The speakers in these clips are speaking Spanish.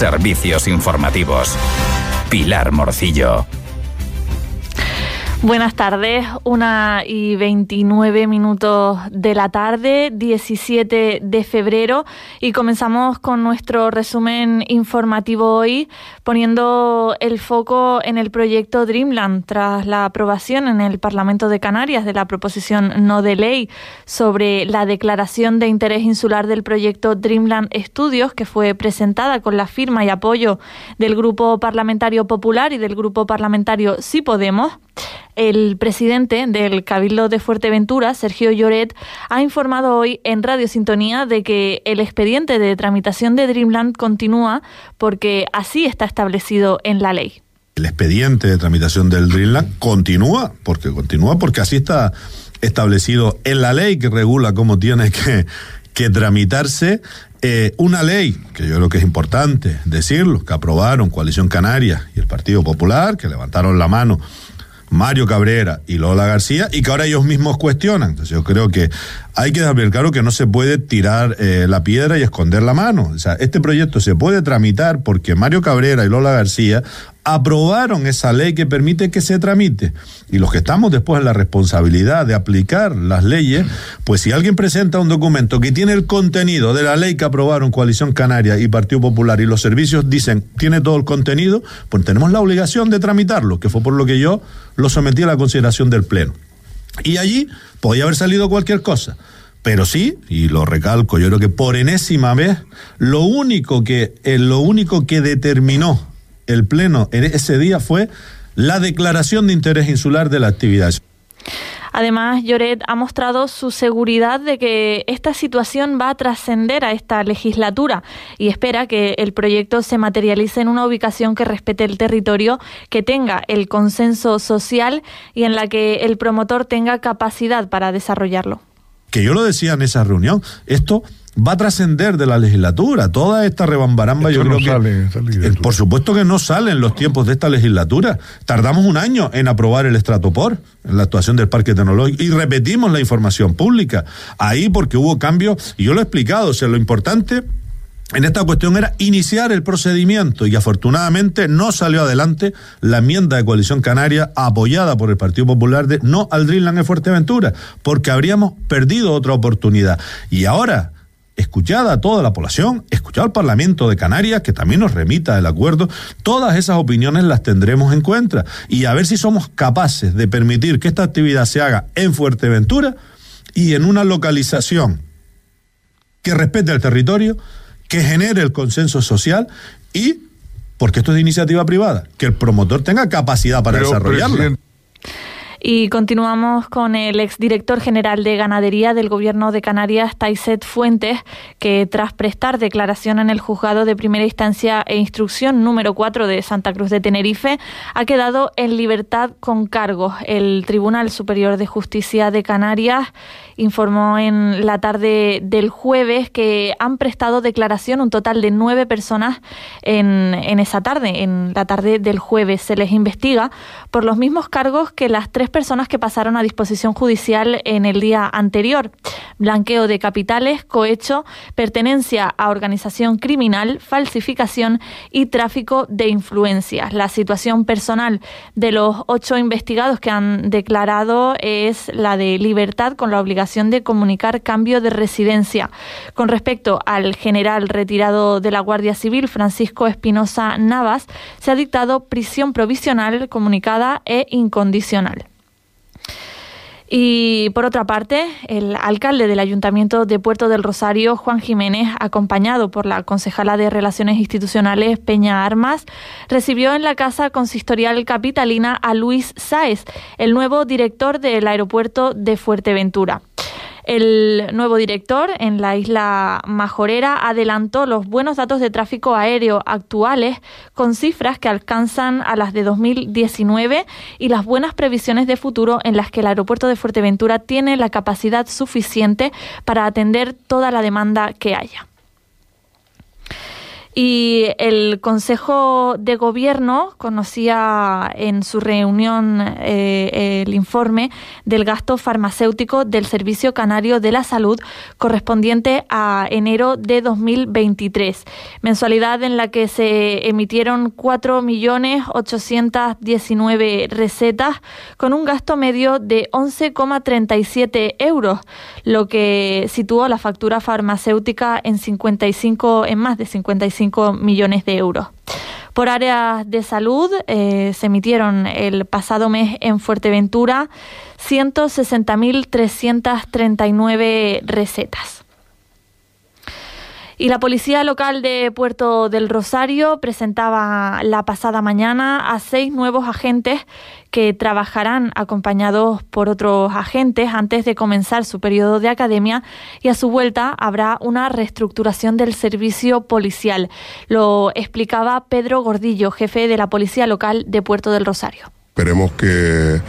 Servicios informativos. Pilar Morcillo. Buenas tardes, 1:29 de la tarde, 17 de febrero, y comenzamos con nuestro resumen informativo hoy, poniendo el foco en el proyecto Dreamland tras la aprobación en el Parlamento de Canarias de la proposición no de ley sobre la declaración de interés insular del proyecto Dreamland Estudios, que fue presentada con la firma y apoyo del Grupo Parlamentario Popular y del Grupo Parlamentario Sí Podemos. El presidente del Cabildo de Fuerteventura, Sergio Lloret, ha informado hoy en Radio Sintonía de que el expediente de tramitación de Dreamland continúa porque así está establecido en la ley. El expediente de tramitación del Dreamland continúa porque así está establecido en la ley que regula cómo tiene que tramitarse una ley, que yo creo que es importante decirlo, que aprobaron Coalición Canaria y el Partido Popular, que levantaron la mano Mario Cabrera y Lola García, y que ahora ellos mismos cuestionan. Entonces yo creo que hay que dejar bien claro que no se puede tirar la piedra y esconder la mano. O sea, este proyecto se puede tramitar porque Mario Cabrera y Lola García aprobaron esa ley que permite que se tramite. Y los que estamos después en la responsabilidad de aplicar las leyes, pues si alguien presenta un documento que tiene el contenido de la ley que aprobaron Coalición Canaria y Partido Popular y los servicios dicen tiene todo el contenido, pues tenemos la obligación de tramitarlo, que fue por lo que yo lo sometí a la consideración del Pleno. Y allí podía haber salido cualquier cosa. Pero sí, y lo recalco, yo creo que por enésima vez, lo único que determinó el Pleno en ese día fue la declaración de interés insular de la actividad. Además, Lloret ha mostrado su seguridad de que esta situación va a trascender a esta legislatura y espera que el proyecto se materialice en una ubicación que respete el territorio, que tenga el consenso social y en la que el promotor tenga capacidad para desarrollarlo. Que yo lo decía en esa reunión, esto va a trascender de la legislatura. Toda esta rebambaramba, yo creo que por supuesto que no sale en los tiempos de esta legislatura. Tardamos un año en aprobar el Estratopor, en la actuación del Parque Tecnológico, y repetimos la información pública ahí porque hubo cambios, y yo lo he explicado. O sea, lo importante en esta cuestión era iniciar el procedimiento, y afortunadamente no salió adelante la enmienda de Coalición Canaria apoyada por el Partido Popular de no al Dreamland en Fuerteventura, porque habríamos perdido otra oportunidad. Y ahora, escuchada a toda la población, escuchado al Parlamento de Canarias, que también nos remita el acuerdo, todas esas opiniones las tendremos en cuenta, y a ver si somos capaces de permitir que esta actividad se haga en Fuerteventura y en una localización que respete el territorio, que genere el consenso social, y, porque esto es de iniciativa privada, que el promotor tenga capacidad para desarrollarla. Y continuamos con el exdirector general de Ganadería del Gobierno de Canarias, Taiset Fuentes, que tras prestar declaración en el Juzgado de Primera Instancia e Instrucción número 4 de Santa Cruz de Tenerife, ha quedado en libertad con cargos. El Tribunal Superior de Justicia de Canarias informó en la tarde del jueves que han prestado declaración un total de 9 personas en esa tarde, en la tarde del jueves. Se les investiga por los mismos cargos que las 3 personas que pasaron a disposición judicial en el día anterior: blanqueo de capitales, cohecho, pertenencia a organización criminal, falsificación y tráfico de influencias. La situación personal de los 8 investigados que han declarado es la de libertad con la obligación de comunicar cambio de residencia. Con respecto al general retirado de la Guardia Civil, Francisco Espinosa Navas, se ha dictado prisión provisional comunicada e incondicional. Y por otra parte, el alcalde del Ayuntamiento de Puerto del Rosario, Juan Jiménez, acompañado por la concejala de Relaciones Institucionales, Peña Armas, recibió en la Casa Consistorial Capitalina a Luis Sáez, el nuevo director del aeropuerto de Fuerteventura. El nuevo director en la isla Majorera adelantó los buenos datos de tráfico aéreo actuales con cifras que alcanzan a las de 2019 y las buenas previsiones de futuro en las que el aeropuerto de Fuerteventura tiene la capacidad suficiente para atender toda la demanda que haya. Y el Consejo de Gobierno conocía en su reunión el informe del gasto farmacéutico del Servicio Canario de la Salud correspondiente a enero de 2023, mensualidad en la que se emitieron 4.819.000 recetas con un gasto medio de 11,37 euros, lo que situó la factura farmacéutica en más de 55 millones de euros. Por áreas de salud, se emitieron el pasado mes en Fuerteventura 160.339 recetas. Y la Policía Local de Puerto del Rosario presentaba la pasada mañana a 6 nuevos agentes que trabajarán acompañados por otros agentes antes de comenzar su periodo de academia, y a su vuelta habrá una reestructuración del servicio policial. Lo explicaba Pedro Gordillo, jefe de la Policía Local de Puerto del Rosario. Esperemos que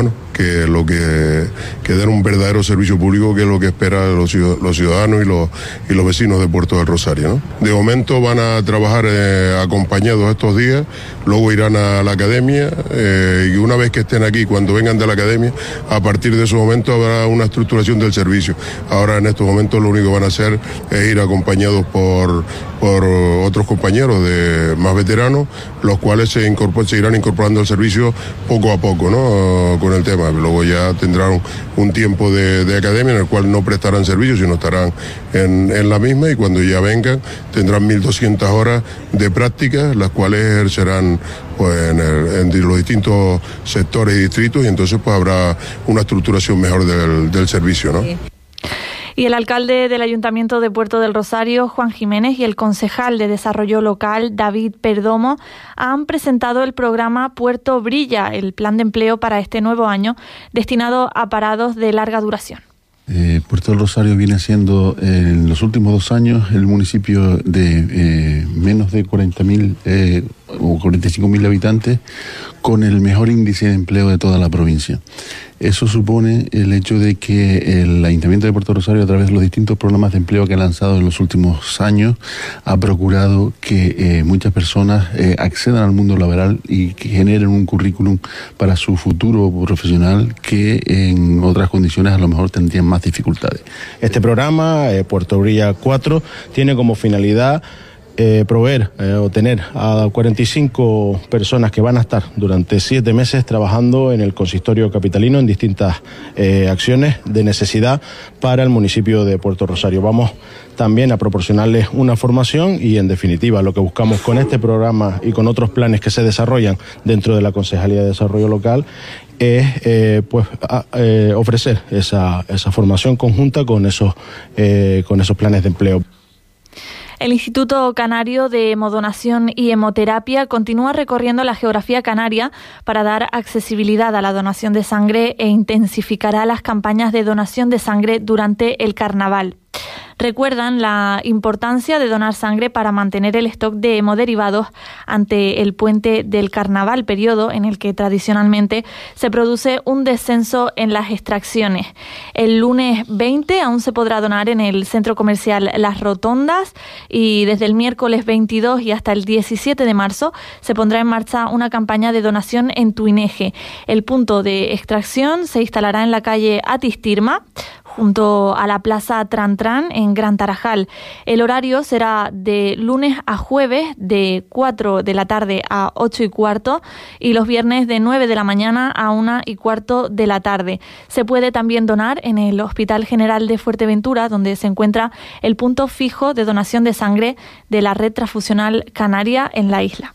den un verdadero servicio público, que es lo que esperan los ciudadanos y los vecinos de Puerto del Rosario, ¿no? De momento van a trabajar acompañados estos días, luego irán a la academia, y una vez que estén aquí, cuando vengan de la academia, a partir de ese momento habrá una estructuración del servicio. Ahora, en estos momentos, lo único que van a hacer es ir acompañados por otros compañeros más veteranos, los cuales se irán incorporando al servicio poco a poco, ¿no? Con el tema. Luego ya tendrán un tiempo de academia en el cual no prestarán servicio, sino estarán en la misma, y cuando ya vengan tendrán 1.200 horas de práctica, las cuales ejercerán pues en los distintos sectores y distritos, y entonces pues habrá una estructuración mejor del servicio, ¿no? Sí. Y el alcalde del Ayuntamiento de Puerto del Rosario, Juan Jiménez, y el concejal de Desarrollo Local, David Perdomo, han presentado el programa Puerto Brilla, el plan de empleo para este nuevo año, destinado a parados de larga duración. Puerto del Rosario viene siendo en los últimos 2 años el municipio de menos de 40.000 o 45.000 habitantes con el mejor índice de empleo de toda la provincia. Eso supone el hecho de que el Ayuntamiento de Puerto Rosario, a través de los distintos programas de empleo que ha lanzado en los últimos años, ha procurado que muchas personas accedan al mundo laboral y que generen un currículum para su futuro profesional que en otras condiciones a lo mejor tendrían más dificultades. Este programa, Puerto Brilla 4, tiene como finalidad proveer o tener a 45 personas que van a estar durante 7 meses trabajando en el consistorio capitalino en distintas acciones de necesidad para el municipio de Puerto Rosario. Vamos también a proporcionarles una formación, y en definitiva lo que buscamos con este programa y con otros planes que se desarrollan dentro de la Concejalía de Desarrollo Local es ofrecer esa formación conjunta con esos planes de empleo. El Instituto Canario de Hemodonación y Hemoterapia continúa recorriendo la geografía canaria para dar accesibilidad a la donación de sangre e intensificará las campañas de donación de sangre durante el carnaval. Recuerdan la importancia de donar sangre para mantener el stock de hemoderivados ante el puente del carnaval, periodo en el que tradicionalmente se produce un descenso en las extracciones. El lunes 20 aún se podrá donar en el centro comercial Las Rotondas, y desde el miércoles 22 y hasta el 17 de marzo se pondrá en marcha una campaña de donación en Tuineje. El punto de extracción se instalará en la calle Atistirma, junto a la Plaza Tran Tran en Gran Tarajal. El horario será de lunes a jueves de 4 de la tarde a 8 y cuarto y los viernes de 9 de la mañana a 1 y cuarto de la tarde. Se puede también donar en el Hospital General de Fuerteventura, donde se encuentra el punto fijo de donación de sangre de la Red Transfusional Canaria en la isla.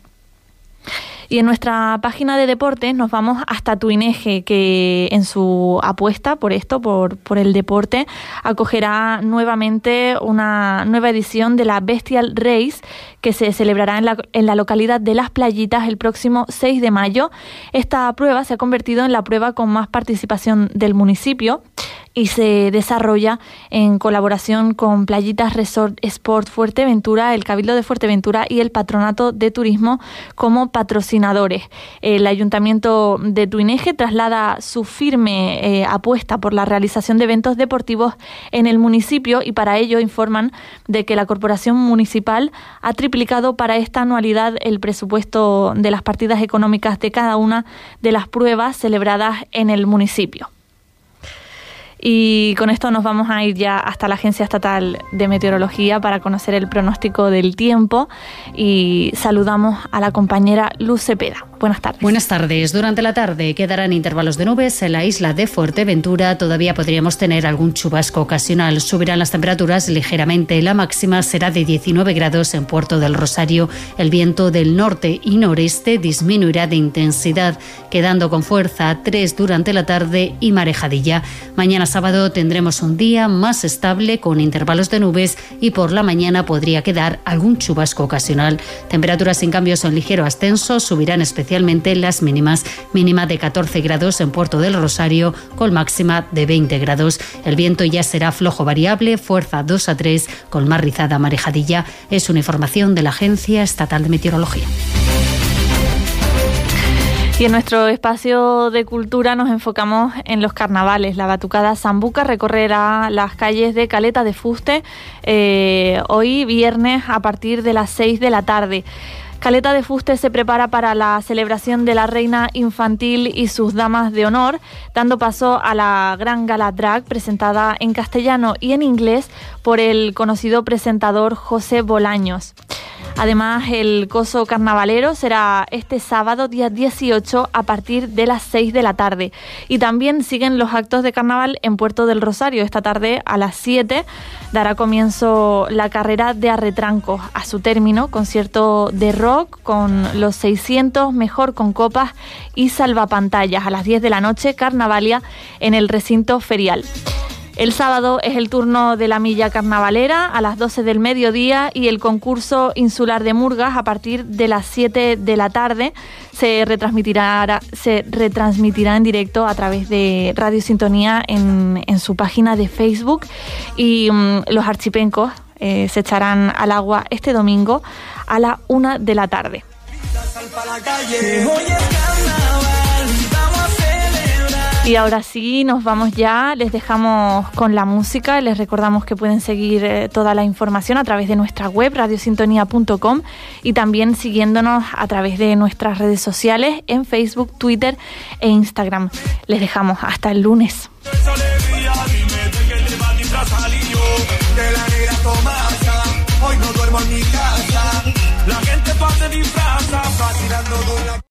Y en nuestra página de deportes nos vamos hasta Tuineje, que en su apuesta por el deporte, acogerá nuevamente una nueva edición de la Bestial Race, que se celebrará en la localidad de Las Playitas el próximo 6 de mayo. Esta prueba se ha convertido en la prueba con más participación del municipio y se desarrolla en colaboración con Playitas Resort Sport Fuerteventura, el Cabildo de Fuerteventura y el Patronato de Turismo como patrocinadores. El Ayuntamiento de Tuineje traslada su firme apuesta por la realización de eventos deportivos en el municipio y para ello informan de que la Corporación Municipal ha triplicado para esta anualidad el presupuesto de las partidas económicas de cada una de las pruebas celebradas en el municipio. Y con esto nos vamos a ir ya hasta la Agencia Estatal de Meteorología para conocer el pronóstico del tiempo y saludamos a la compañera Luz Cepeda. Buenas tardes. Buenas tardes. Durante la tarde quedarán intervalos de nubes en la isla de Fuerteventura. Todavía podríamos tener algún chubasco ocasional. Subirán las temperaturas ligeramente. La máxima será de 19 grados en Puerto del Rosario. El viento del norte y noreste disminuirá de intensidad, quedando con fuerza 3 durante la tarde y marejadilla. Mañana sábado tendremos un día más estable con intervalos de nubes y por la mañana podría quedar algún chubasco ocasional. Temperaturas sin cambios en ligero ascenso, subirán especialmente las mínimas, mínima de 14 grados en Puerto del Rosario con máxima de 20 grados. El viento ya será flojo variable, fuerza 2 a 3 con más rizada marejadilla. Es una información de la Agencia Estatal de Meteorología. Y en nuestro espacio de cultura nos enfocamos en los carnavales. La Batucada Sambuca recorrerá las calles de Caleta de Fuste hoy viernes a partir de las 6 de la tarde. Caleta de Fuste se prepara para la celebración de la Reina Infantil y sus damas de honor, dando paso a la gran gala drag presentada en castellano y en inglés por el conocido presentador José Bolaños. Además, el coso carnavalero será este sábado, día 18, a partir de las 6 de la tarde. Y también siguen los actos de carnaval en Puerto del Rosario. Esta tarde, a las 7, dará comienzo la carrera de arretrancos. A su término, concierto de rock con los 600, mejor con copas y salvapantallas. A las 10 de la noche, carnavalia en el recinto ferial. El sábado es el turno de la milla carnavalera a las 12 del mediodía y el concurso insular de murgas a partir de las 7 de la tarde se retransmitirá en directo a través de Radio Sintonía en su página de Facebook y los archipencos se echarán al agua este domingo a la 1 de la tarde. Y ahora sí, nos vamos ya, les dejamos con la música, les recordamos que pueden seguir toda la información a través de nuestra web, radiosintonía.com, y también siguiéndonos a través de nuestras redes sociales en Facebook, Twitter e Instagram. Les dejamos hasta el lunes.